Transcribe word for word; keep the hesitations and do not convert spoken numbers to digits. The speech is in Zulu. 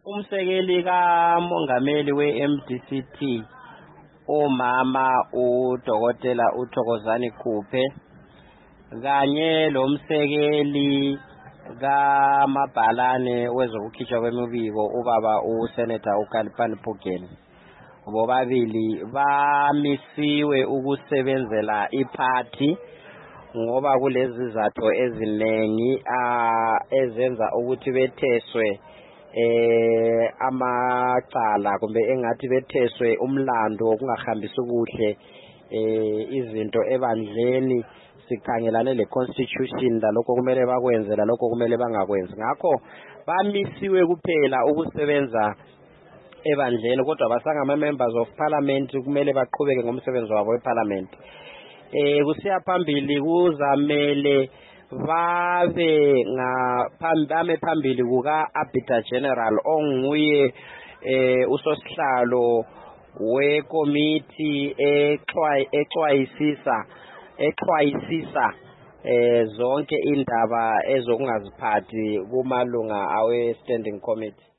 Umsekeli kaMongameli we-M D C T umama uDokotela uThokozani Khuphe kanye lomsekeli kaMabhalane wezokukhitshwa kwemibiko ubaba uSenator uKhalifani Pugeni, bobabili bamisiwe ukusebenzela iphathi ngoba kulezi izathu ezinengi ezenza ukuthi betheswe eh amacala kumbe engathi betheswe umlando okungahambisi kuhle eh izinto ebandleni sikhangelane le constitution lalokho kumele bakwenze lalokho kumele bangakwenzi. Ngakho bamisiwe kuphela ukusebenza ebandleni, kodwa basangama members of parliament kumele baqhubeke ngomsebenzi wabo weparliament. Eh kusiya phambili kuzamele babe ngaphambi phambili kuka Arbiter General onguye eh usosihlalo wekomiti exwayisisa exwayisisa eh zonke indaba ezokungaziphathi kumalunga awe standing committee.